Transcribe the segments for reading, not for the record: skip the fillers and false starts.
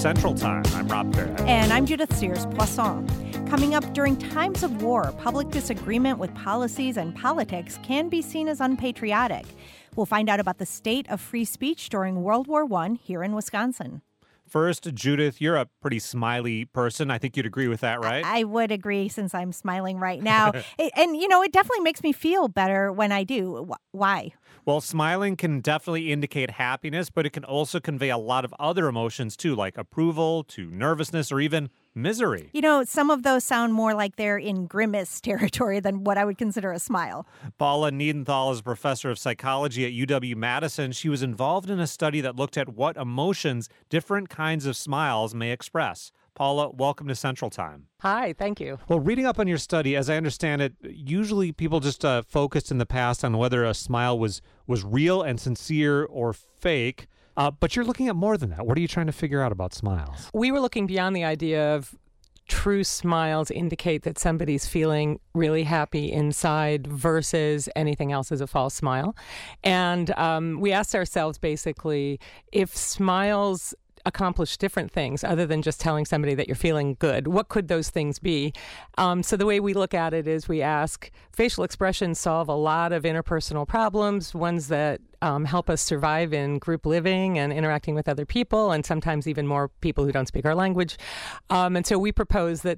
Central Time. I'm Rob Barrett. And I'm Judith Sears-Poisson. Coming up, during times of war, public disagreement with policies and politics can be seen as unpatriotic. We'll find out about the state of free speech during World War I here in Wisconsin. First, Judith, you're a pretty smiley person. I think you'd agree with that, right? I would agree, since I'm smiling right now. It definitely makes me feel better when I do. Why? Well, smiling can definitely indicate happiness, but it can also convey a lot of other emotions, too, like approval, to nervousness, or even misery. Some of those sound more like they're in grimace territory than what I would consider a smile. Paula Niedenthal is a professor of psychology at UW-Madison. She was involved in a study that looked at what emotions different kinds of smiles may express. Paula, welcome to Central Time. Hi, thank you. Well, reading up on your study, as I understand it, usually people just focused in the past on whether a smile was real and sincere or fake. But you're looking at more than that. What are you trying to figure out about smiles? We were looking beyond the idea of true smiles indicate that somebody's feeling really happy inside versus anything else is a false smile. And we asked ourselves basically if smiles accomplish different things other than just telling somebody that you're feeling good. What could those things be? So the way we look at it is we ask, facial expressions solve a lot of interpersonal problems, ones that help us survive in group living and interacting with other people, and sometimes even more people who don't speak our language. And so we propose that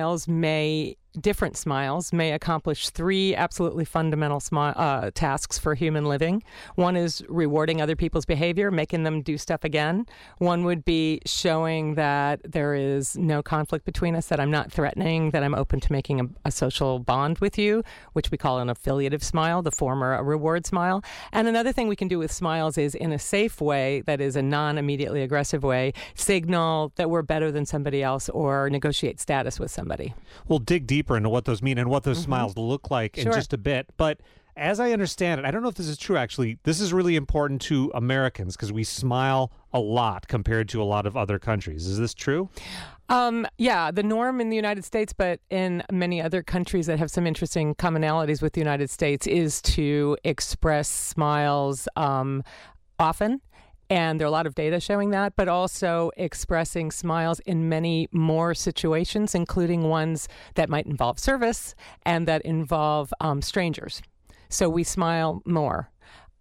different smiles may accomplish three absolutely fundamental tasks for human living. One is rewarding other people's behavior, making them do stuff again. One would be showing that there is no conflict between us, that I'm not threatening, that I'm open to making a social bond with you, which we call an affiliative smile, the former a reward smile. And another thing we can do with smiles is, in a safe way, that is a non-immediately aggressive way, signal that we're better than somebody else or negotiate status with somebody. We'll dig deeper into what those mean and what those smiles look like in just a bit. But as I understand it, I don't know if this is true, actually, this is really important to Americans because we smile a lot compared to a lot of other countries. Is this true? Yeah, the norm in the United States, but in many other countries that have some interesting commonalities with the United States, is to express smiles often. And there are a lot of data showing that, but also expressing smiles in many more situations, including ones that might involve service and that involve strangers. So we smile more.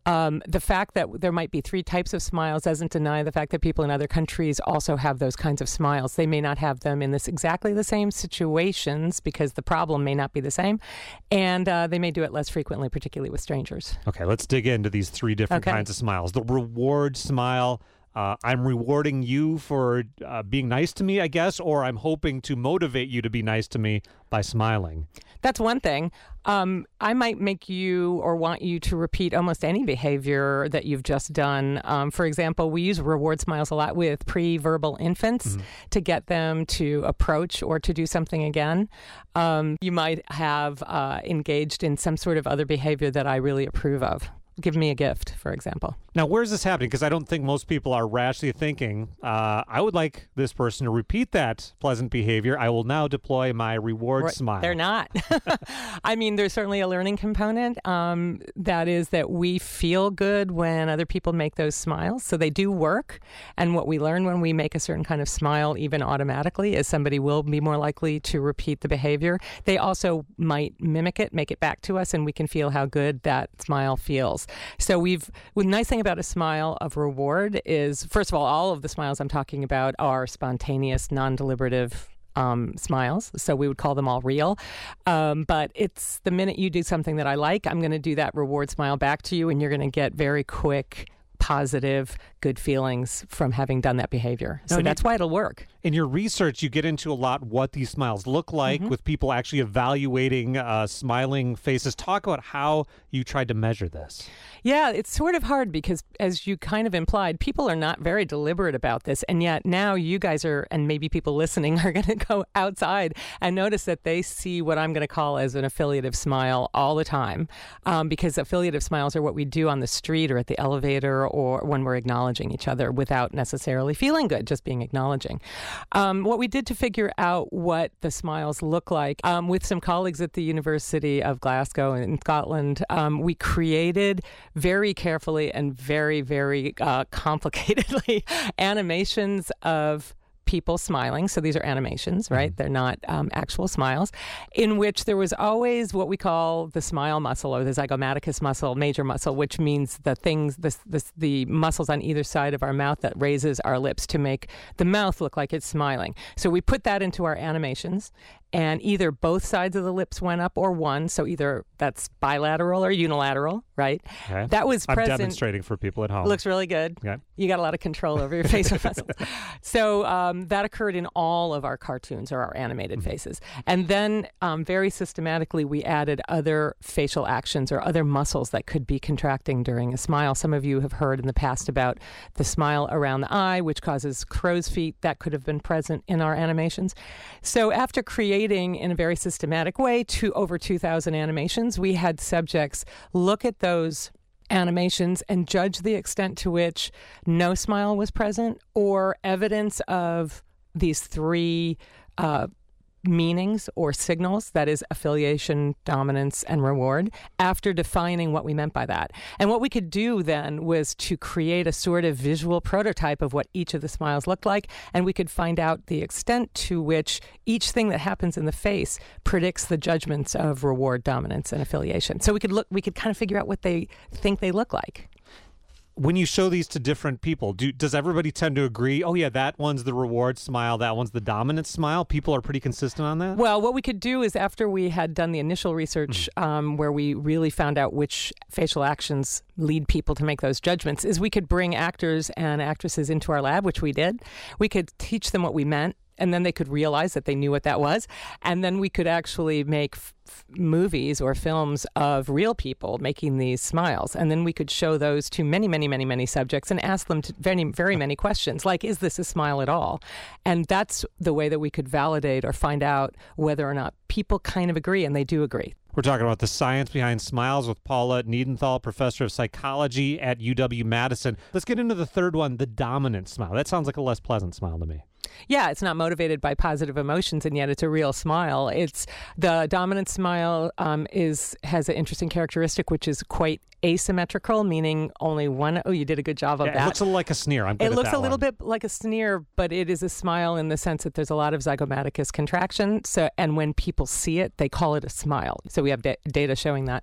The fact that there might be three types of smiles doesn't deny the fact that people in other countries also have those kinds of smiles. They may not have them in exactly the same situations because the problem may not be the same, and they may do it less frequently, particularly with strangers. Okay, let's dig into these three different kinds of smiles. The reward smile. I'm rewarding you for being nice to me, I guess, or I'm hoping to motivate you to be nice to me by smiling. That's one thing. I might make you or want you to repeat almost any behavior that you've just done. For example, we use reward smiles a lot with pre-verbal infants to get them to approach or to do something again. You might have engaged in some sort of other behavior that I really approve of. Give me a gift, for example. Now, where's this happening? Because I don't think most people are rashly thinking, I would like this person to repeat that pleasant behavior. I will now deploy my reward smile. They're not. I mean, there's certainly a learning component. That is that we feel good when other people make those smiles. So they do work. And what we learn when we make a certain kind of smile, even automatically, is somebody will be more likely to repeat the behavior. They also might mimic it, make it back to us, and we can feel how good that smile feels. So the nice thing about a smile of reward is, first of all of the smiles I'm talking about are spontaneous, non-deliberative smiles. So we would call them all real. But it's the minute you do something that I like, I'm going to do that reward smile back to you, and you're going to get very quick, positive, good feelings from having done that behavior. So that's why it'll work. In your research, you get into a lot what these smiles look like with people actually evaluating smiling faces. Talk about how you tried to measure this. Yeah, it's sort of hard because, as you kind of implied, people are not very deliberate about this. And yet now you guys are, and maybe people listening, are going to go outside and notice that they see what I'm going to call as an affiliative smile all the time. Because affiliative smiles are what we do on the street or at the elevator or when we're acknowledging each other without necessarily feeling good, just being acknowledging. What we did to figure out what the smiles look like with some colleagues at the University of Glasgow in Scotland, we created very carefully and very, very complicatedly animations of people smiling. So these are animations, right? They're not actual smiles, in which there was always what we call the smile muscle or the zygomaticus muscle, major muscle, which means the muscles on either side of our mouth that raises our lips to make the mouth look like it's smiling. So we put that into our animations, and either both sides of the lips went up or one. So either that's bilateral or unilateral, right? Okay. That was present. I'm demonstrating for people at home. Looks really good. Okay. You got a lot of control over your facial muscles. So that occurred in all of our cartoons or our animated faces. And then very systematically, we added other facial actions or other muscles that could be contracting during a smile. Some of you have heard in the past about the smile around the eye, which causes crow's feet. That could have been present in our animations. So after creating in a very systematic way over 2,000 animations, we had subjects look at those animations and judge the extent to which no smile was present or evidence of these three meanings or signals, that is affiliation, dominance, and reward, after defining what we meant by that. And what we could do then was to create a sort of visual prototype of what each of the smiles looked like, and we could find out the extent to which each thing that happens in the face predicts the judgments of reward, dominance, and affiliation. So we could kind of figure out what they think they look like. When you show these to different people, does everybody tend to agree, oh yeah, that one's the reward smile, that one's the dominant smile? People are pretty consistent on that? Well, what we could do is after we had done the initial research where we really found out which facial actions lead people to make those judgments, is we could bring actors and actresses into our lab, which we did. We could teach them what we meant, and then they could realize that they knew what that was. And then we could actually make movies or films of real people making these smiles. And then we could show those to many, many, many, many subjects and ask them very, very many questions, like, is this a smile at all? And that's the way that we could validate or find out whether or not people kind of agree, and they do agree. We're talking about the science behind smiles with Paula Niedenthal, professor of psychology at UW-Madison. Let's get into the third one, the dominant smile. That sounds like a less pleasant smile to me. Yeah, it's not motivated by positive emotions, and yet it's a real smile. It's the dominant smile has an interesting characteristic, which is quite asymmetrical, meaning only one. Oh, you did a good job of that. It looks a little like a sneer. It looks a little bit like a sneer, but it is a smile in the sense that there's a lot of zygomaticus contraction. So, and when people see it, they call it a smile. So we have data showing that.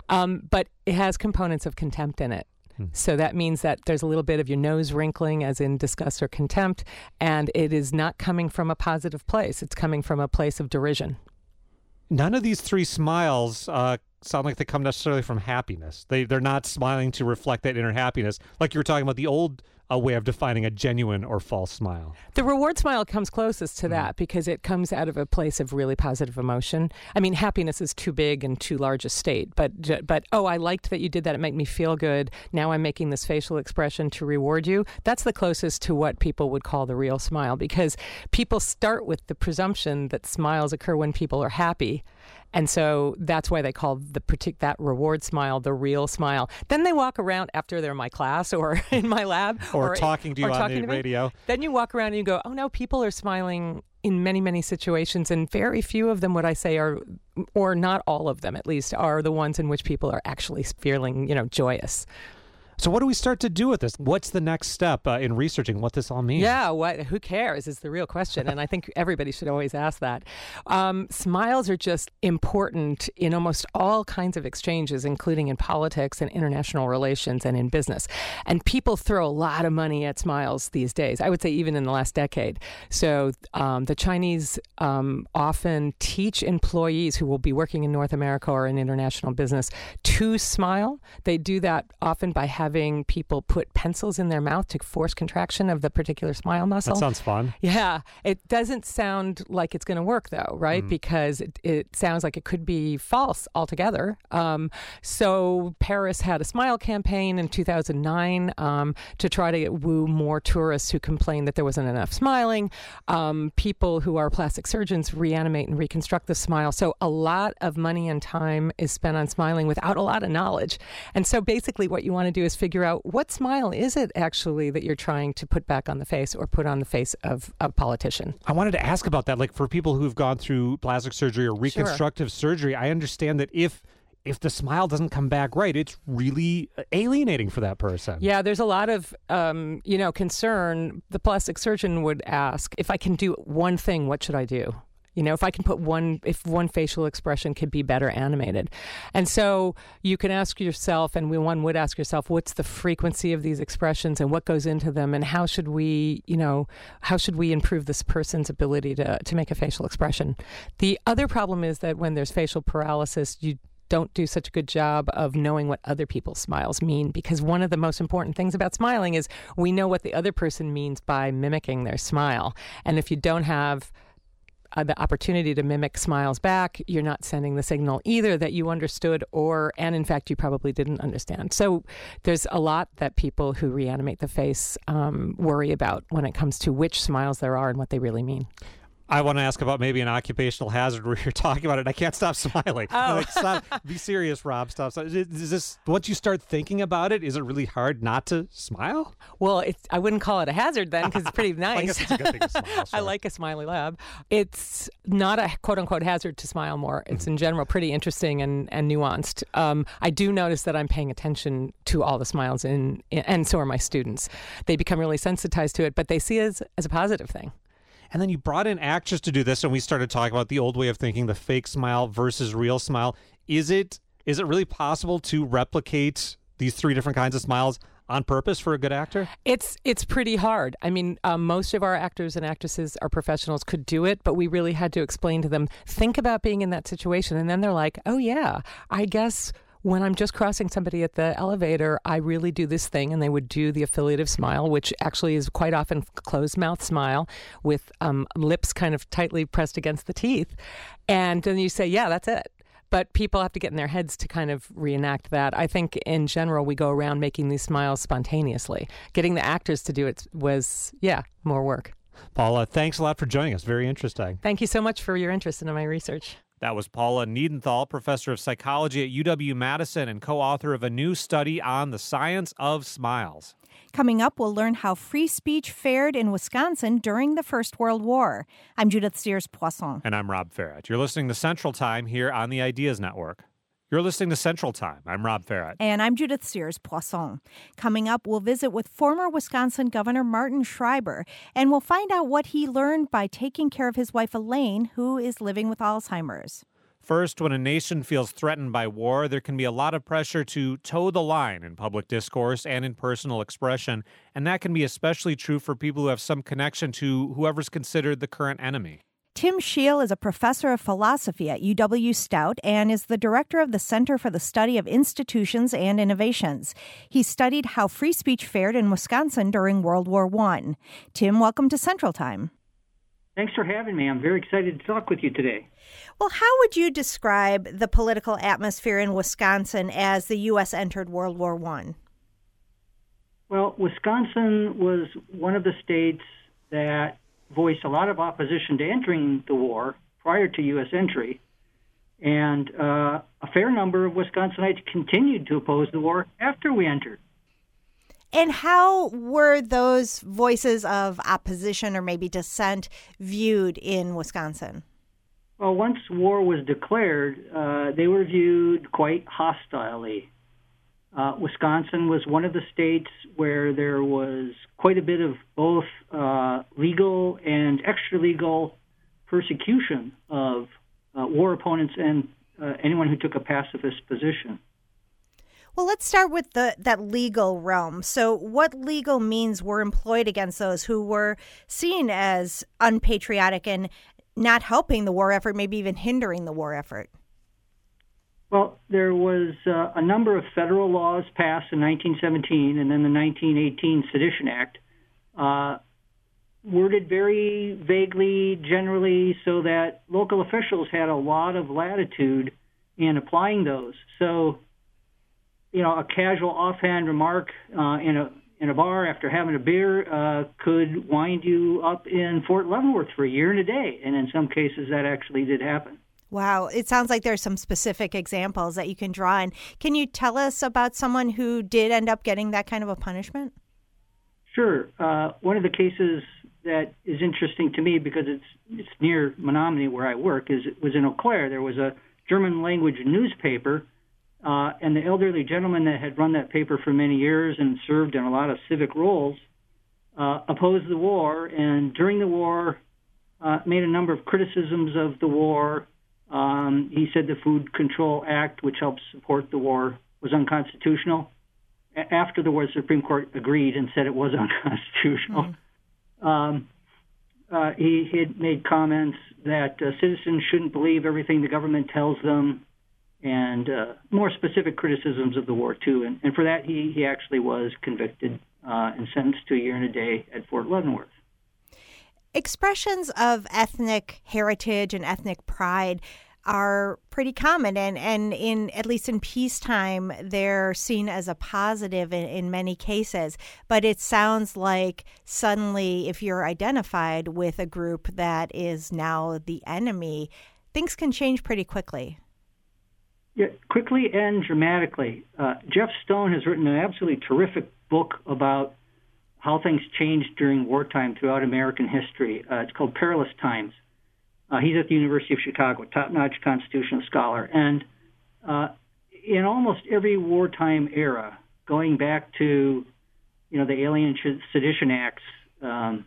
But it has components of contempt in it. So that means that there's a little bit of your nose wrinkling, as in disgust or contempt, and it is not coming from a positive place. It's coming from a place of derision. None of these three smiles sound like they come necessarily from happiness. They're not smiling to reflect that inner happiness, like you were talking about the old way of defining a genuine or false smile. The reward smile comes closest to that because it comes out of a place of really positive emotion. I mean, happiness is too big and too large a state, but oh, I liked that you did that. It made me feel good. Now I'm making this facial expression to reward you. That's the closest to what people would call the real smile, because people start with the presumption that smiles occur when people are happy. And so that's why they call that reward smile the real smile. Then they walk around after they're in my class or in my lab. or talking to you on the radio. Then you walk around and you go, oh no, people are smiling in many, many situations. And very few of them, what I say are, or not all of them at least, are the ones in which people are actually feeling, joyous. So what do we start to do with this? What's the next step in researching what this all means? Yeah, who cares is the real question. And I think everybody should always ask that. Smiles are just important in almost all kinds of exchanges, including in politics and international relations and in business. And people throw a lot of money at smiles these days, I would say even in the last decade. So the Chinese often teach employees who will be working in North America or in international business to smile. They do that often by having people put pencils in their mouth to force contraction of the particular smile muscle. That sounds fun. Yeah. It doesn't sound like it's going to work, though, right? Because it sounds like it could be false altogether. So Paris had a smile campaign in 2009 to try to woo more tourists who complained that there wasn't enough smiling. People who are plastic surgeons reanimate and reconstruct the smile. So a lot of money and time is spent on smiling without a lot of knowledge. And so basically what you want to do is figure out what smile is it actually that you're trying to put back on the face or put on the face of a politician. I wanted to ask about that. Like for people who've gone through plastic surgery or reconstructive surgery, I understand that if if the smile doesn't come back right, it's really alienating for that person. Yeah, there's a lot of, concern. The plastic surgeon would ask, if I can do one thing, what should I do? If I can if one facial expression could be better animated. And so you can ask yourself, and one would ask yourself, what's the frequency of these expressions and what goes into them, and how should we improve this person's ability to make a facial expression? The other problem is that when there's facial paralysis, you don't do such a good job of knowing what other people's smiles mean, because one of the most important things about smiling is we know what the other person means by mimicking their smile. And if you don't have the opportunity to mimic smiles back, you're not sending the signal either that you understood and in fact, you probably didn't understand. So there's a lot that people who reanimate the face worry about when it comes to which smiles there are and what they really mean. I want to ask about maybe an occupational hazard where you're talking about it and I can't stop smiling. Oh. Be serious, Rob. Stop. Is this, once you start thinking about it, is it really hard not to smile? Well, I wouldn't call it a hazard then, because it's pretty nice. I guess it's a good thing to smile. Sure. I like a smiley lab. It's not a quote-unquote hazard to smile more. It's in general pretty interesting and nuanced. I do notice that I'm paying attention to all the smiles, and so are my students. They become really sensitized to it, but they see it as a positive thing. And then you brought in actors to do this, and we started talking about the old way of thinking, the fake smile versus real smile. Is it really possible to replicate these three different kinds of smiles on purpose for a good actor? It's pretty hard. I mean, most of our actors and actresses, our professionals, could do it, but we really had to explain to them, think about being in that situation. And then they're like, oh yeah, I guess when I'm just crossing somebody at the elevator, I really do this thing. And they would do the affiliative smile, which actually is quite often a closed mouth smile with lips kind of tightly pressed against the teeth. And then you say, yeah, that's it. But people have to get in their heads to kind of reenact that. I think in general, we go around making these smiles spontaneously. Getting the actors to do it was, more work. Paula, thanks a lot for joining us. Very interesting. Thank you so much for your interest in my research. That was Paula Niedenthal, professor of psychology at UW-Madison and co-author of a new study on the science of smiles. Coming up, we'll learn how free speech fared in Wisconsin during the First World War. I'm Judith Sears-Poisson. And I'm Rob Farrett. You're listening to Central Time here on the Ideas Network. You're listening to Central Time. I'm Rob Farrett. And I'm Judith Sears-Poisson. Coming up, we'll visit with former Wisconsin Governor Martin Schreiber, and we'll find out what he learned by taking care of his wife Elaine, who is living with Alzheimer's. First, when a nation feels threatened by war, there can be a lot of pressure to toe the line in public discourse and in personal expression, and that can be especially true for people who have some connection to whoever's considered the current enemy. Tim Scheel is a professor of philosophy at UW-Stout and is the director of the Center for the Study of Institutions and Innovations. He studied how free speech fared in Wisconsin during World War I. Tim, welcome to Central Time. Thanks for having me. I'm very excited to talk with you today. Well, how would you describe the political atmosphere in Wisconsin as the U.S. entered World War I? Well, Wisconsin was one of the states that voiced a lot of opposition to entering the war prior to U.S. entry. And a fair number of Wisconsinites continued to oppose the war after we entered. And how were those voices of opposition or maybe dissent viewed in Wisconsin? Well, once war was declared, they were viewed quite hostilely. Wisconsin was one of the states where there was quite a bit of both legal and extra-legal persecution of war opponents and anyone who took a pacifist position. Well, let's start with that legal realm. So what legal means were employed against those who were seen as unpatriotic and not helping the war effort, maybe even hindering the war effort? Well, there was a number of federal laws passed in 1917 and then the 1918 Sedition Act, worded very vaguely, generally, so that local officials had a lot of latitude in applying those. So, a casual offhand remark in a bar after having a beer could wind you up in Fort Leavenworth for a year and a day, and in some cases that actually did happen. Wow. It sounds like there's some specific examples that you can draw in. Can you tell us about someone who did end up getting that kind of a punishment? Sure. One of the cases that is interesting to me because it's near Menominee where I work was in Eau Claire. There was a German language newspaper And the elderly gentleman that had run that paper for many years and served in a lot of civic roles opposed the war, and during the war made a number of criticisms of the war. He said the Food Control Act, which helps support the war, was unconstitutional. After the war, the Supreme Court agreed and said it was unconstitutional. He had made comments that citizens shouldn't believe everything the government tells them, and more specific criticisms of the war, too. And for that, he actually was convicted and sentenced to a year and a day at Fort Leavenworth. Expressions of ethnic heritage and ethnic pride are pretty common, and in at least in peacetime, they're seen as a positive in many cases. But it sounds like suddenly, if you're identified with a group that is now the enemy, things can change pretty quickly. Yeah, quickly and dramatically. Jeff Stone has written an absolutely terrific book about how things changed during wartime throughout American history. It's called Perilous Times. He's at the University of Chicago, top-notch constitutional scholar. And in almost every wartime era, going back to, the Alien Sedition Acts of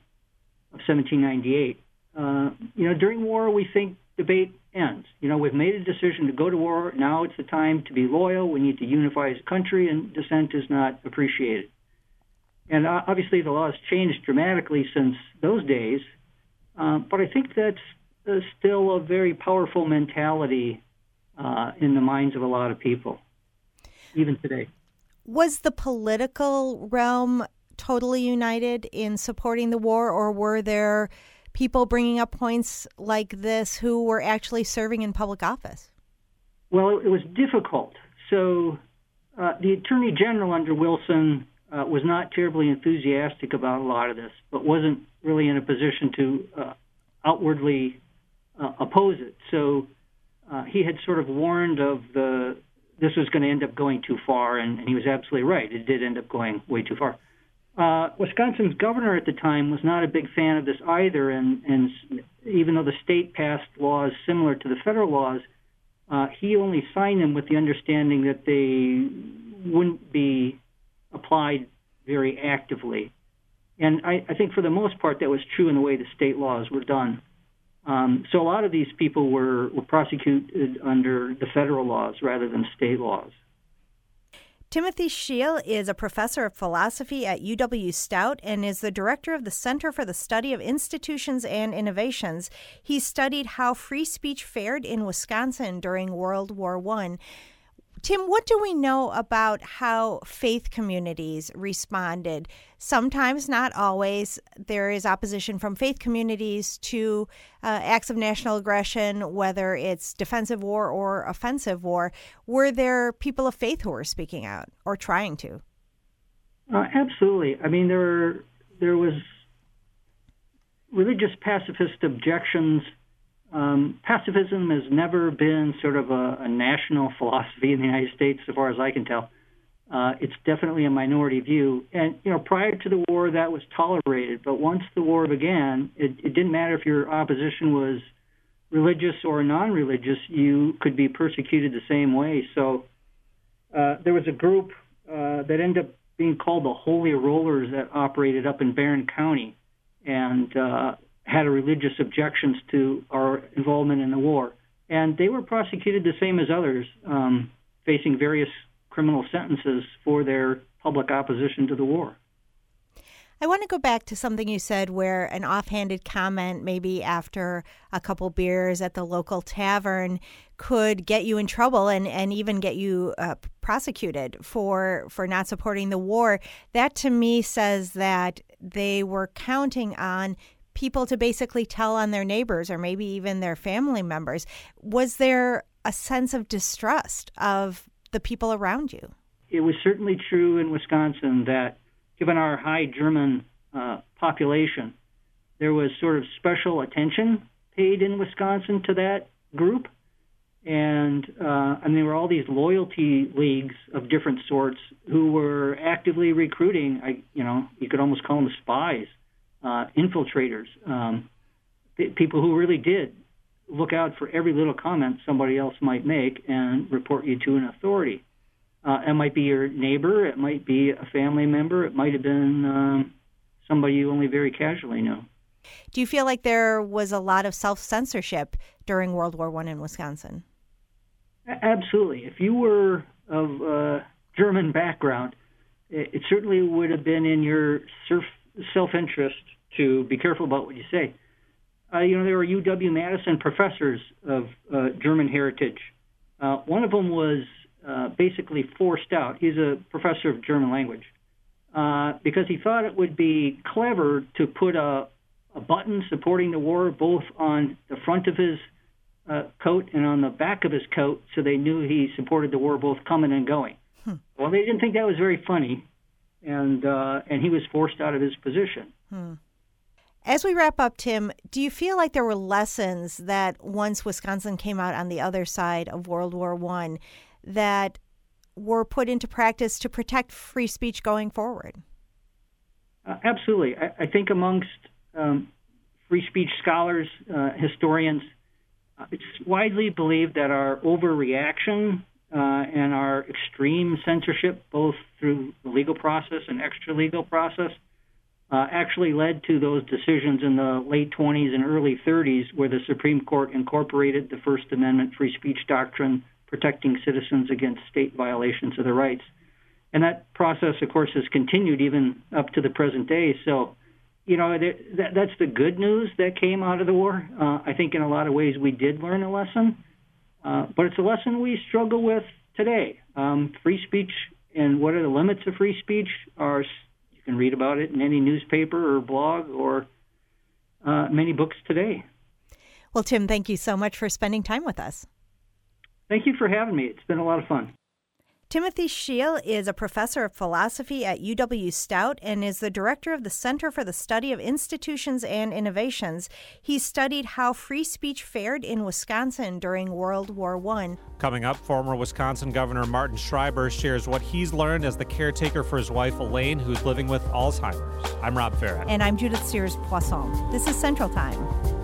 1798, during war we think debate ends. We've made a decision to go to war. Now it's the time to be loyal. We need to unify as a country, and dissent is not appreciated. And obviously the law has changed dramatically since those days, but I think that's still a very powerful mentality in the minds of a lot of people, even today. Was the political realm totally united in supporting the war, or were there people bringing up points like this who were actually serving in public office? Well, it was difficult. So the Attorney General under Wilson was not terribly enthusiastic about a lot of this, but wasn't really in a position to outwardly oppose it. So he had sort of warned of this was going to end up going too far, and he was absolutely right. It did end up going way too far. Wisconsin's governor at the time was not a big fan of this either, and even though the state passed laws similar to the federal laws, he only signed them with the understanding that they wouldn't be applied very actively. And I think for the most part that was true in the way the state laws were done. So a lot of these people were prosecuted under the federal laws rather than state laws. Timothy Scheel is a professor of philosophy at UW-Stout and is the director of the Center for the Study of Institutions and Innovations. He studied how free speech fared in Wisconsin during World War I. Tim, what do we know about how faith communities responded? Sometimes, not always, there is opposition from faith communities to acts of national aggression, whether it's defensive war or offensive war. Were there people of faith who were speaking out or trying to? Absolutely. I mean, there was religious pacifist objections. Pacifism has never been sort of a national philosophy in the United States, so far as I can tell. It's definitely a minority view. And, prior to the war, that was tolerated. But once the war began, it didn't matter if your opposition was religious or non-religious, you could be persecuted the same way. So there was a group that ended up being called the Holy Rollers that operated up in Barron County and had religious objections to our involvement in the war. And they were prosecuted the same as others, facing various criminal sentences for their public opposition to the war. I want to go back to something you said where an offhanded comment, maybe after a couple beers at the local tavern, could get you in trouble and even get you prosecuted for not supporting the war. That to me says that they were counting on people to basically tell on their neighbors or maybe even their family members. Was there a sense of distrust of the people around you? It was certainly true in Wisconsin that, given our high German population, there was sort of special attention paid in Wisconsin to that group. And there were all these loyalty leagues of different sorts who were actively recruiting, you could almost call them spies, infiltrators, people who really did look out for every little comment somebody else might make and report you to an authority. It might be your neighbor. It might be a family member. It might have been somebody you only very casually know. Do you feel like there was a lot of self-censorship during World War I in Wisconsin? Absolutely. If you were of German background, it certainly would have been in your self-interest to be careful about what you say. There were UW-Madison professors of German heritage. One of them was basically forced out. He's a professor of German language because he thought it would be clever to put a button supporting the war both on the front of his coat and on the back of his coat, so they knew he supported the war both coming and going. Well, they didn't think that was very funny, and he was forced out of his position. As we wrap up, Tim, do you feel like there were lessons that once Wisconsin came out on the other side of World War I that were put into practice to protect free speech going forward? Absolutely. I think amongst free speech scholars, historians, it's widely believed that our overreaction and our extreme censorship, both through the legal process and extra-legal process, actually led to those decisions in the late 20s and early 30s where the Supreme Court incorporated the First Amendment free speech doctrine protecting citizens against state violations of their rights. And that process, of course, has continued even up to the present day. So, that's the good news that came out of the war. I think in a lot of ways we did learn a lesson, but it's a lesson we struggle with today. Free speech and what are the limits of free speech are, you can read about it in any newspaper or blog or many books today. Well, Tim, thank you so much for spending time with us. Thank you for having me. It's been a lot of fun. Timothy Scheel is a professor of philosophy at UW-Stout and is the director of the Center for the Study of Institutions and Innovations. He studied how free speech fared in Wisconsin during World War I. Coming up, former Wisconsin Governor Martin Schreiber shares what he's learned as the caretaker for his wife Elaine, who's living with Alzheimer's. I'm Rob Farrett. And I'm Judith Sears-Poisson. This is Central Time.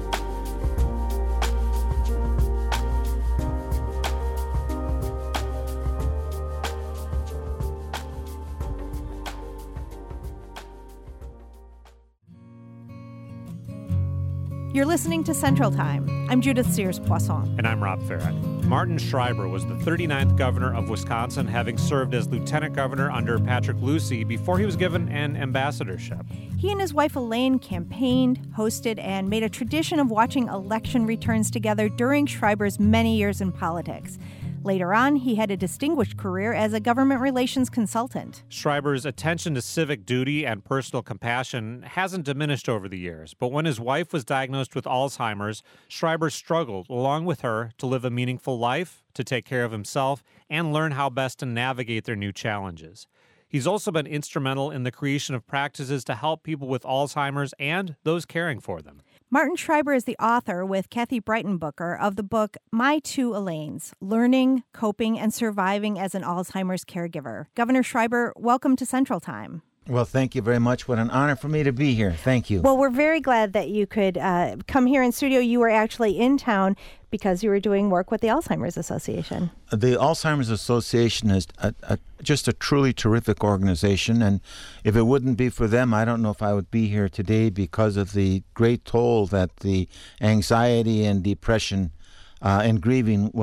You're listening to Central Time. I'm Judith Sears-Poisson. And I'm Rob Farrett. Martin Schreiber was the 39th governor of Wisconsin, having served as lieutenant governor under Patrick Lucey before he was given an ambassadorship. He and his wife Elaine campaigned, hosted, and made a tradition of watching election returns together during Schreiber's many years in politics. Later on, he had a distinguished career as a government relations consultant. Schreiber's attention to civic duty and personal compassion hasn't diminished over the years, but when his wife was diagnosed with Alzheimer's, Schreiber struggled, along with her, to live a meaningful life, to take care of himself, and learn how best to navigate their new challenges. He's also been instrumental in the creation of practices to help people with Alzheimer's and those caring for them. Martin Schreiber is the author, with Kathy Breitenbucher, of the book My Two Elaines, Learning, Coping, and Surviving as an Alzheimer's Caregiver. Governor Schreiber, welcome to Central Time. Well, thank you very much. What an honor for me to be here. Thank you. Well, we're very glad that you could come here in studio. You were actually in town because you were doing work with the Alzheimer's Association. The Alzheimer's Association is just a truly terrific organization, and if it wouldn't be for them, I don't know if I would be here today because of the great toll that the anxiety and depression and grieving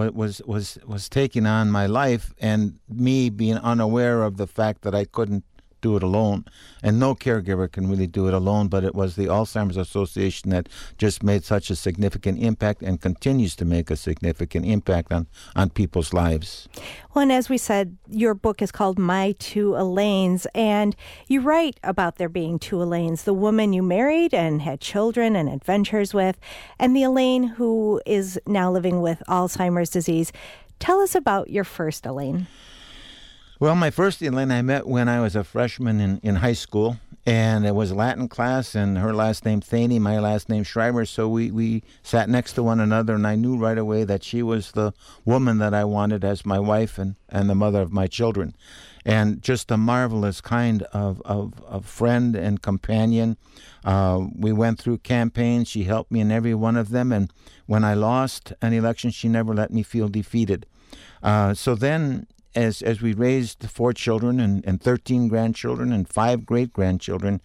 was taking on my life, and me being unaware of the fact that I couldn't do it alone, and no caregiver can really do it alone, but it was the Alzheimer's Association that just made such a significant impact and continues to make a significant impact on people's lives. Well, and as we said, your book is called My Two Elaines, and you write about there being two Elaines, the woman you married and had children and adventures with, and the Elaine who is now living with Alzheimer's disease. Tell us about your first Elaine. Well, my first Elaine I met when I was a freshman in high school, and it was Latin class, and her last name Thaney, my last name Schreiber, so we sat next to one another, and I knew right away that she was the woman that I wanted as my wife and the mother of my children. And just a marvelous kind of friend and companion. We went through campaigns. She helped me in every one of them, and when I lost an election, she never let me feel defeated. So then, as we raised 4 children and 13 grandchildren and 5 great-grandchildren,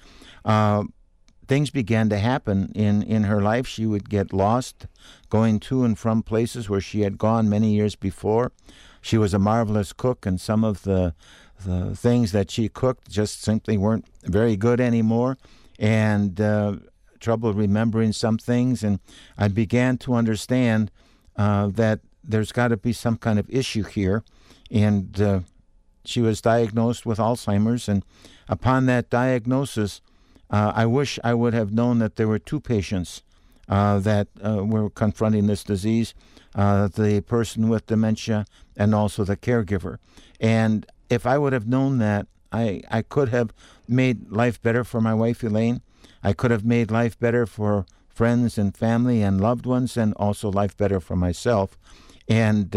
things began to happen in her life. She would get lost going to and from places where she had gone many years before. She was a marvelous cook, and some of the things that she cooked just simply weren't very good anymore, and trouble remembering some things. And I began to understand that there's got to be some kind of issue here. And she was diagnosed with Alzheimer's, and upon that diagnosis, I wish I would have known that there were 2 patients that were confronting this disease, the person with dementia and also the caregiver. And if I would have known that, I could have made life better for my wife, Elaine. I could have made life better for friends and family and loved ones, and also life better for myself. And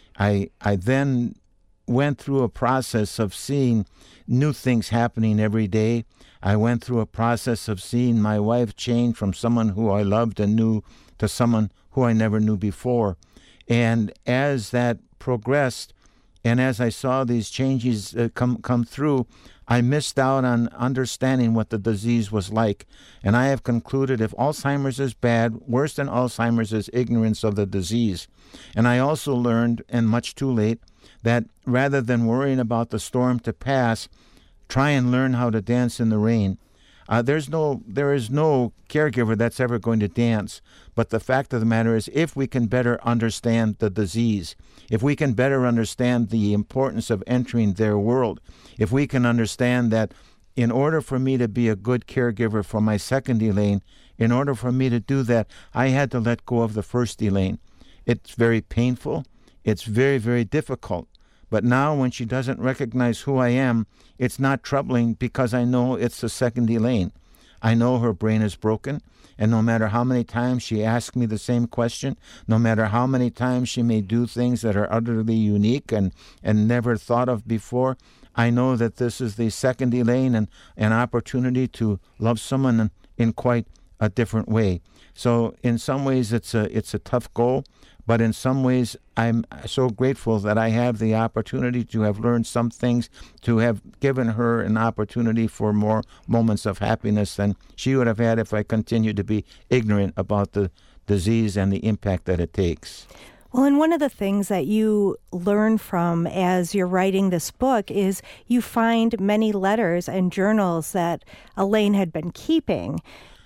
I then went through a process of seeing new things happening every day. I went through a process of seeing my wife change from someone who I loved and knew to someone who I never knew before. And as that progressed, and as I saw these changes come through, I missed out on understanding what the disease was like. And I have concluded if Alzheimer's is bad, worse than Alzheimer's is ignorance of the disease. And I also learned, and much too late, that rather than worrying about the storm to pass, try and learn how to dance in the rain. There is no caregiver that's ever going to dance. But the fact of the matter is, if we can better understand the disease, if we can better understand the importance of entering their world, if we can understand that in order for me to be a good caregiver for my second Elaine, in order for me to do that, I had to let go of the first Elaine. It's very painful. It's very, very difficult. But now when she doesn't recognize who I am, it's not troubling because I know it's the second Elaine. I know her brain is broken, and no matter how many times she asks me the same question, no matter how many times she may do things that are utterly unique and never thought of before, I know that this is the second Elaine and an opportunity to love someone in quite a different way. So in some ways it's a tough goal, but in some ways I'm so grateful that I have the opportunity to have learned some things, to have given her an opportunity for more moments of happiness than she would have had if I continued to be ignorant about the disease and the impact that it takes. Well, and one of the things that you learn from as you're writing this book is you find many letters and journals that Elaine had been keeping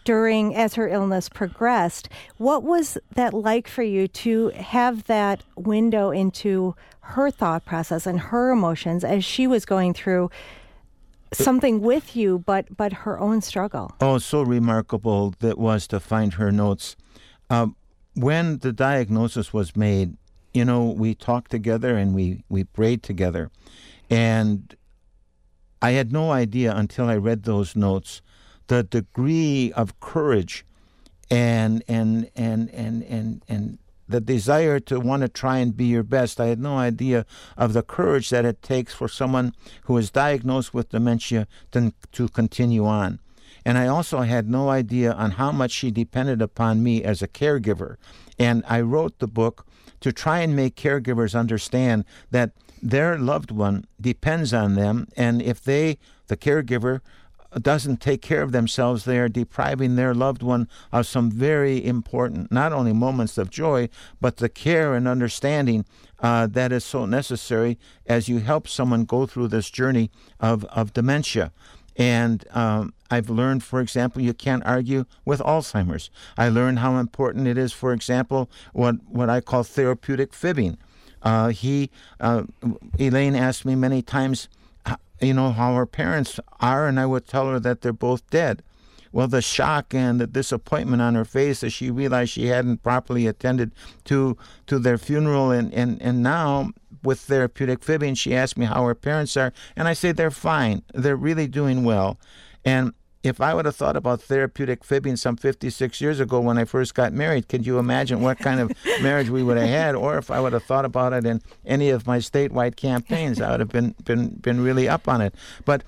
as her illness progressed. What was that like for you to have that window into her thought process and her emotions as she was going through something with you, but her own struggle? Oh, so remarkable that was to find her notes. When the diagnosis was made, we talked together and we prayed together. And I had no idea until I read those notes the degree of courage and the desire to want to try and be your best. I had no idea of the courage that it takes for someone who is diagnosed with dementia to continue on. And I also had no idea on how much she depended upon me as a caregiver. And I wrote the book to try and make caregivers understand that their loved one depends on them, and if the caregiver, doesn't take care of themselves, they are depriving their loved one of some very important, not only moments of joy, but the care and understanding that is so necessary as you help someone go through this journey of dementia. And I've learned, for example, you can't argue with Alzheimer's. I learned how important it is, for example, what I call therapeutic fibbing. Elaine asked me many times, how her parents are, and I would tell her that they're both dead. Well, the shock and the disappointment on her face as she realized she hadn't properly attended to their funeral, and now with therapeutic fibbing, she asked me how her parents are, and I say they're fine. They're really doing well. And if I would have thought about therapeutic fibbing some 56 years ago when I first got married, could you imagine what kind of marriage we would have had? Or if I would have thought about it in any of my statewide campaigns, I would have been really up on it. But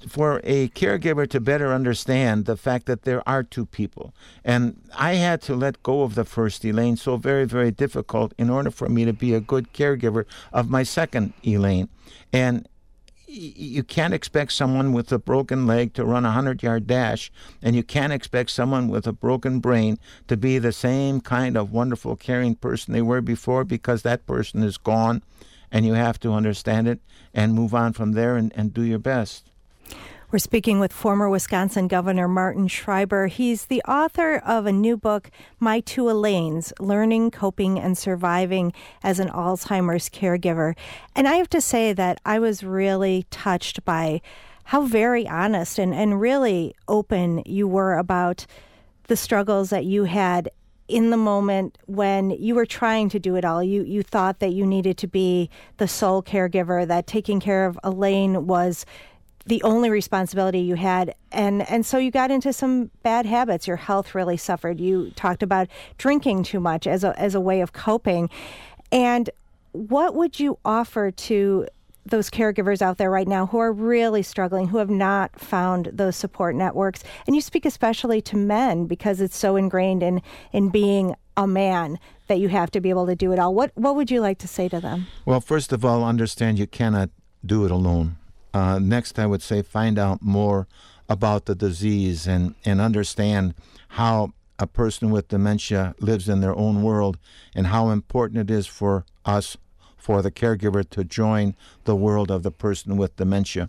for a caregiver to better understand the fact that there are two people. And I had to let go of the first Elaine, so very, very difficult, in order for me to be a good caregiver of my second Elaine. And you can't expect someone with a broken leg to run a 100-yard dash, and you can't expect someone with a broken brain to be the same kind of wonderful, caring person they were before, because that person is gone, and you have to understand it and move on from there and do your best. We're speaking with former Wisconsin Governor Martin Schreiber. He's the author of a new book, My Two Elaines, Learning, Coping, and Surviving as an Alzheimer's Caregiver. And I have to say that I was really touched by how very honest and really open you were about the struggles that you had in the moment when you were trying to do it all. You thought that you needed to be the sole caregiver, that taking care of Elaine was the only responsibility you had. And so you got into some bad habits. Your health really suffered. You talked about drinking too much as a way of coping. And what would you offer to those caregivers out there right now who are really struggling, who have not found those support networks? And you speak especially to men, because it's so ingrained in being a man that you have to be able to do it all. What would you like to say to them? Well, first of all, understand you cannot do it alone. Next, I would say find out more about the disease and understand how a person with dementia lives in their own world, and how important it is for us, for the caregiver, to join the world of the person with dementia.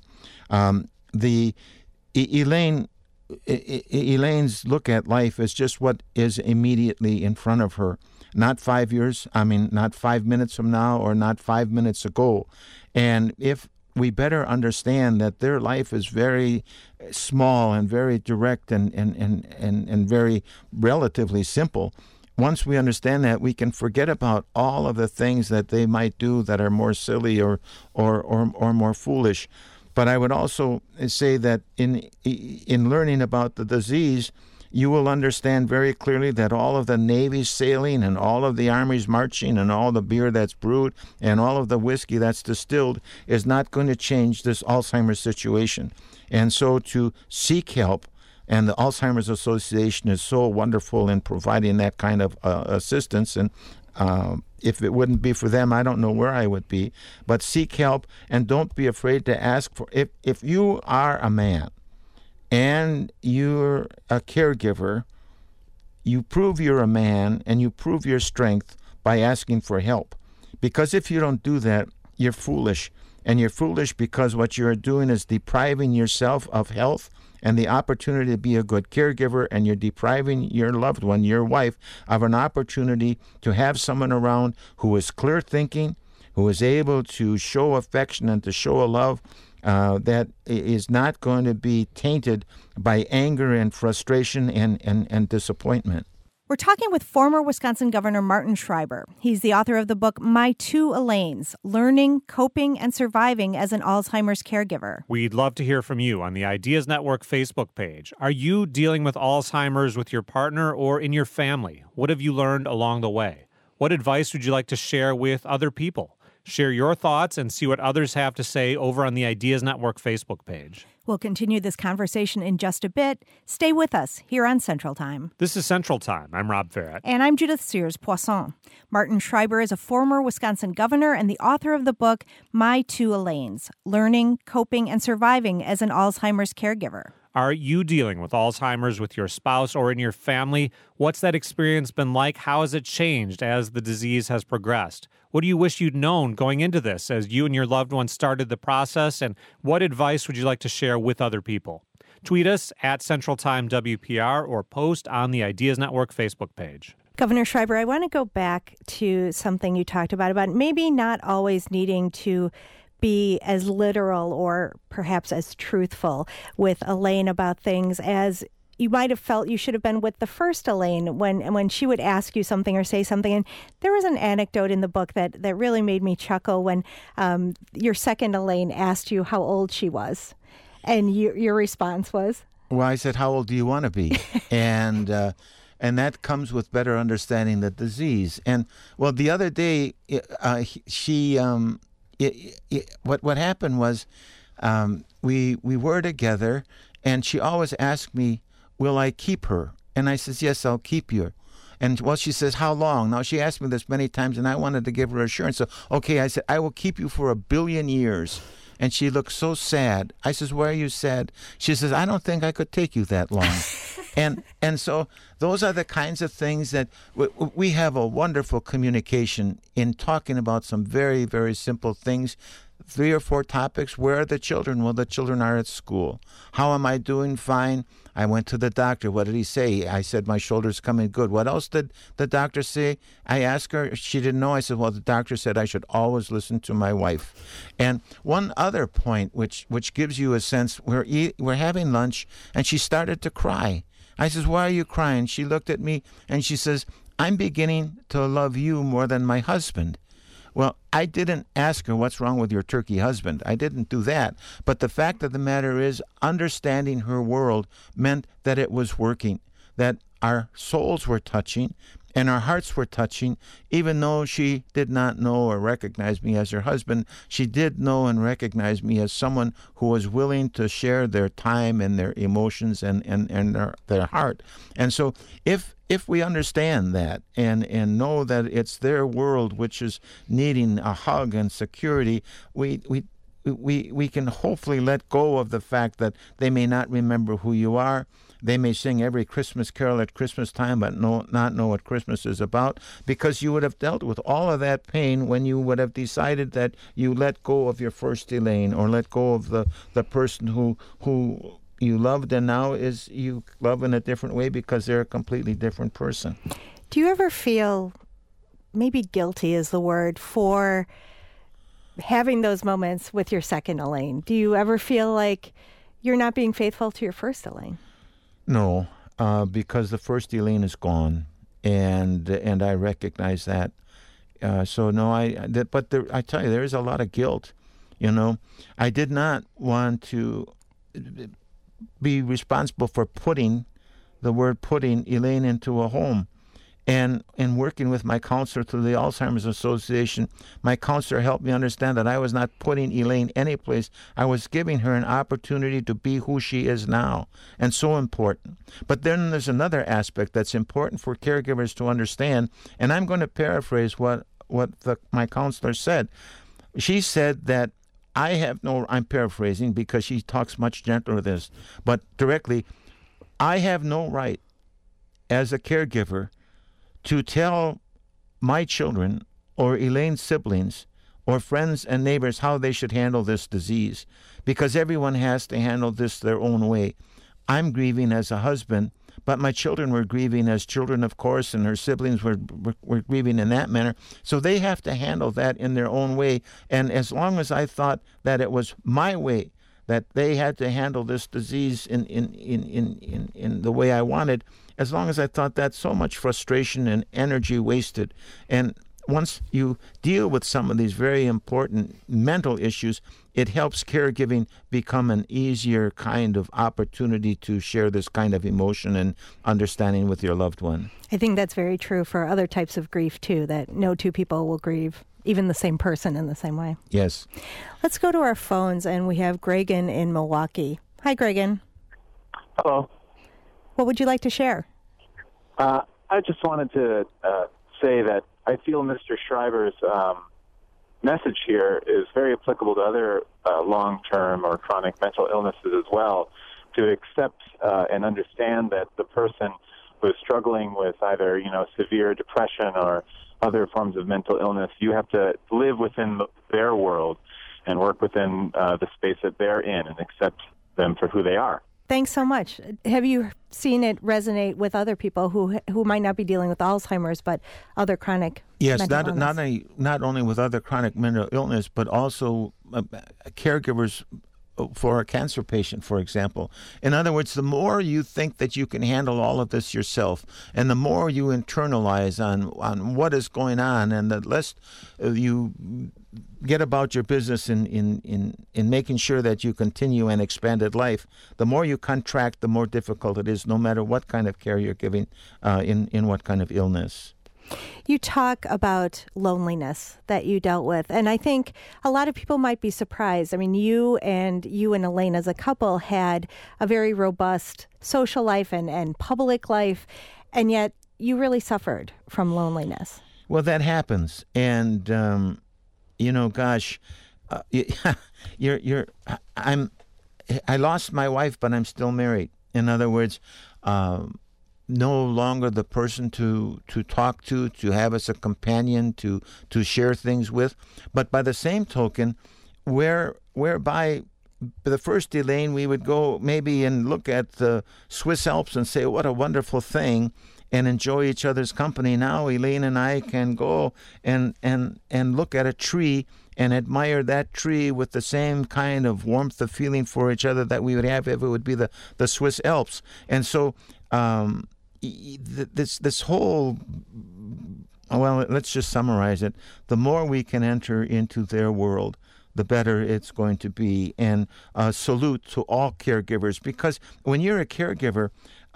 Elaine's look at life is just what is immediately in front of her. Not 5 years, not 5 minutes from now, or not 5 minutes ago. And if we better understand that their life is very small and very direct and very relatively simple, once we understand that, we can forget about all of the things that they might do that are more silly or more foolish. But I would also say that in learning about the disease, you will understand very clearly that all of the navies sailing and all of the armies marching and all the beer that's brewed and all of the whiskey that's distilled is not going to change this Alzheimer's situation. And so to seek help, and the Alzheimer's Association is so wonderful in providing that kind of assistance. And if it wouldn't be for them, I don't know where I would be. But seek help, and don't be afraid to ask for it. If you are a man and you're a caregiver, you prove you're a man and you prove your strength by asking for help. Because if you don't do that, you're foolish. And you're foolish because what you're doing is depriving yourself of health and the opportunity to be a good caregiver, and you're depriving your loved one, your wife, of an opportunity to have someone around who is clear thinking, who is able to show affection and to show a love that is not going to be tainted by anger and frustration and disappointment. We're talking with former Wisconsin Governor Martin Schreiber. He's the author of the book, My Two Elaines, Learning, Coping, and Surviving as an Alzheimer's Caregiver. We'd love to hear from you on the Ideas Network Facebook page. Are you dealing with Alzheimer's with your partner or in your family? What have you learned along the way? What advice would you like to share with other people? Share your thoughts and see what others have to say over on the Ideas Network Facebook page. We'll continue this conversation in just a bit. Stay with us here on Central Time. This is Central Time. I'm Rob Farrett. And I'm Judith Sears-Poisson. Martin Schreiber is a former Wisconsin governor and the author of the book, My Two Elaines, Learning, Coping, and Surviving as an Alzheimer's Caregiver. Are you dealing with Alzheimer's with your spouse or in your family? What's that experience been like? How has it changed as the disease has progressed? What do you wish you'd known going into this as you and your loved ones started the process? And what advice would you like to share with other people? Tweet us at Central Time WPR or post on the Ideas Network Facebook page. Governor Schreiber, I want to go back to something you talked about maybe not always needing to be as literal or perhaps as truthful with Elaine about things as you might have felt you should have been with the first Elaine when she would ask you something or say something. And there was an anecdote in the book that really made me chuckle when your second Elaine asked you how old she was. And your response was? Well, I said, how old do you want to be? And that comes with better understanding the disease. And, well, the other day, what happened was we were together, and she always asked me, will I keep her? And I says, yes, I'll keep you. And, well, she says, how long? Now, she asked me this many times, and I wanted to give her assurance. So, okay, I said, I will keep you for 1 billion years. And she looked so sad. I says, why are you sad? She says, I don't think I could take you that long. And so those are the kinds of things that we have a wonderful communication in talking about some very, very simple things. 3 or 4 topics. Where are the children? Well, the children are at school. How am I doing? Fine. I went to the doctor. What did he say? I said, my shoulder's coming good. What else did the doctor say? I asked her. She didn't know. I said, well, the doctor said I should always listen to my wife. And one other point, which gives you a sense, we're having lunch, and she started to cry. I says, why are you crying? She looked at me, and she says, I'm beginning to love you more than my husband. Well, I didn't ask her what's wrong with your turkey husband. I didn't do that. But the fact of the matter is, understanding her world meant that it was working, that our souls were touching and our hearts were touching. Even though she did not know or recognize me as her husband, she did know and recognize me as someone who was willing to share their time and their emotions and their heart. And so if we understand that and know that it's their world which is needing a hug and security, we can hopefully let go of the fact that they may not remember who you are. They may sing every Christmas carol at Christmas time, but not know what Christmas is about, because you would have dealt with all of that pain when you would have decided that you let go of your first Elaine, or let go of the person who you loved, and now is you love in a different way because they're a completely different person. Do you ever feel, maybe guilty is the word, for having those moments with your second Elaine? Do you ever feel like you're not being faithful to your first Elaine? No, because the first Elaine is gone, and I recognize that. So no, I tell you, there is a lot of guilt. You know, I did not want to be responsible for putting Elaine into a home. And in working with my counselor through the Alzheimer's Association, my counselor helped me understand that I was not putting Elaine anyplace. I was giving her an opportunity to be who she is now, and so important. But then there's another aspect that's important for caregivers to understand, and I'm going to paraphrase what my counselor said. She said that I'm paraphrasing because she talks much gentler with this, but directly, I have no right as a caregiver to tell my children or Elaine's siblings or friends and neighbors how they should handle this disease, because everyone has to handle this their own way. I'm grieving as a husband, but my children were grieving as children, of course, and her siblings were grieving in that manner. So they have to handle that in their own way. And as long as I thought that it was my way, that they had to handle this disease in the way I wanted, as long as I thought that, so much frustration and energy wasted. And once you deal with some of these very important mental issues, it helps caregiving become an easier kind of opportunity to share this kind of emotion and understanding with your loved one. I think that's very true for other types of grief, too, that no two people will grieve even the same person in the same way. Yes. Let's go to our phones, and we have Gregan in Milwaukee. Hi, Gregan. Hello. What would you like to share? I just wanted to say that I feel Mr. Schreiber's message here is very applicable to other long-term or chronic mental illnesses as well, to accept and understand that the person who is struggling with either, severe depression or other forms of mental illness, you have to live within their world and work within the space that they're in and accept them for who they are. Thanks so much. Have you seen it resonate with other people who might not be dealing with Alzheimer's, but other chronic mental illness? Not only with other chronic mental illness, but also caregivers for a cancer patient, for example. In other words, the more you think that you can handle all of this yourself, and the more you internalize on what is going on, and the less you get about your business in making sure that you continue an expanded life, the more you contract, the more difficult it is, no matter what kind of care you're giving in what kind of illness. You talk about loneliness that you dealt with, and I think a lot of people might be surprised. I mean, you and Elaine as a couple had a very robust social life and public life, and yet you really suffered from loneliness. Well, that happens, and gosh, I lost my wife, but I'm still married. In other words, no longer the person to talk to have as a companion, to share things with. But by the same token, whereby the first Elaine, we would go maybe and look at the Swiss Alps and say, what a wonderful thing, and enjoy each other's company. Now Elaine and I can go and look at a tree and admire that tree with the same kind of warmth of feeling for each other that we would have if it would be the Swiss Alps. And so this whole, well, let's just summarize it. The more we can enter into their world, the better it's going to be. And salute to all caregivers, because when you're a caregiver,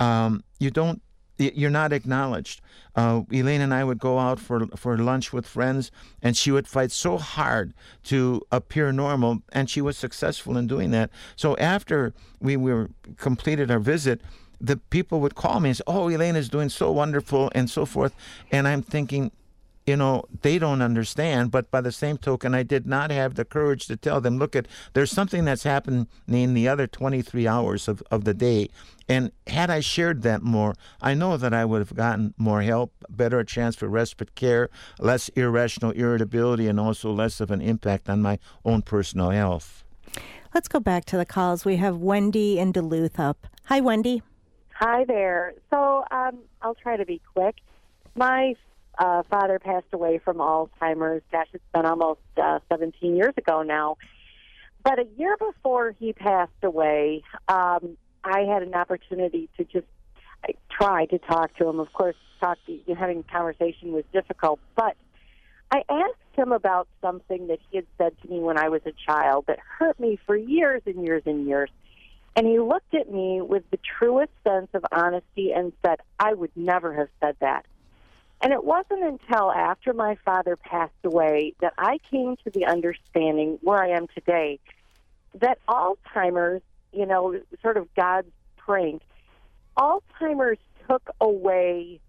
you're not acknowledged. Elaine and I would go out for lunch with friends, and she would fight so hard to appear normal, and she was successful in doing that. So after we were completed our visit, the people would call me and say, oh, Elaine is doing so wonderful and so forth. And I'm thinking, they don't understand. But by the same token, I did not have the courage to tell them, look, there's something that's happening in the other 23 hours of the day. And had I shared that more, I know that I would have gotten more help, better chance for respite care, less irrational irritability, and also less of an impact on my own personal health. Let's go back to the calls. We have Wendy in Duluth up. Hi, Wendy. Hi there. So I'll try to be quick. My father passed away from Alzheimer's. Gosh, it's been almost 17 years ago now. But a year before he passed away, I had an opportunity to just try to talk to him. Of course, having a conversation was difficult, but I asked him about something that he had said to me when I was a child that hurt me for years and years and years. And he looked at me with the truest sense of honesty and said, I would never have said that. And it wasn't until after my father passed away that I came to the understanding where I am today that Alzheimer's, sort of God's prank, Alzheimer's took away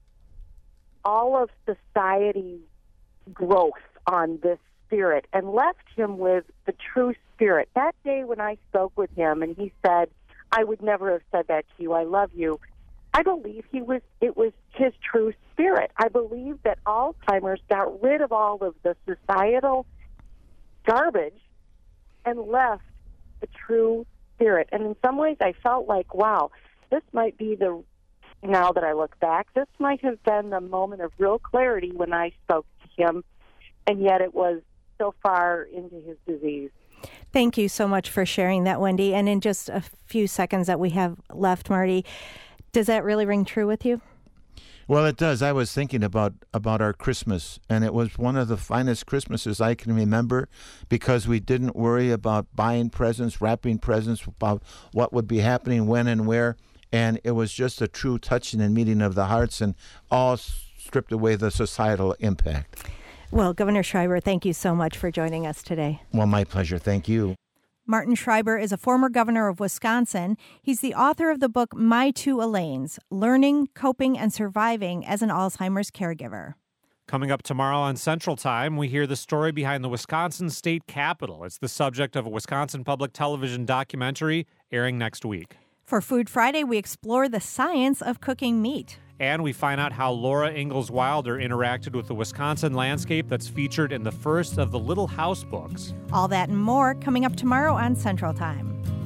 all of society's growth on this spirit and left him with the true spirit. That day when I spoke with him and he said, I would never have said that to you, I love you, I believe it was his true spirit. I believe that Alzheimer's got rid of all of the societal garbage and left the true spirit. And in some ways I felt like, wow, this might be now that I look back, this might have been the moment of real clarity when I spoke to him, and yet it was so far into his disease. Thank you so much for sharing that, Wendy. And in just a few seconds that we have left, Marty, does that really ring true with you? Well, it does. I was thinking about our Christmas, and it was one of the finest Christmases I can remember because we didn't worry about buying presents, wrapping presents, about what would be happening when and where, and it was just a true touching and meeting of the hearts, and all stripped away the societal impact. Well, Governor Schreiber, thank you so much for joining us today. Well, my pleasure. Thank you. Martin Schreiber is a former governor of Wisconsin. He's the author of the book My Two Elaines, Learning, Coping, and Surviving as an Alzheimer's Caregiver. Coming up tomorrow on Central Time, we hear the story behind the Wisconsin State Capitol. It's the subject of a Wisconsin Public Television documentary airing next week. For Food Friday, we explore the science of cooking meat. And we find out how Laura Ingalls Wilder interacted with the Wisconsin landscape that's featured in the first of the Little House books. All that and more coming up tomorrow on Central Time.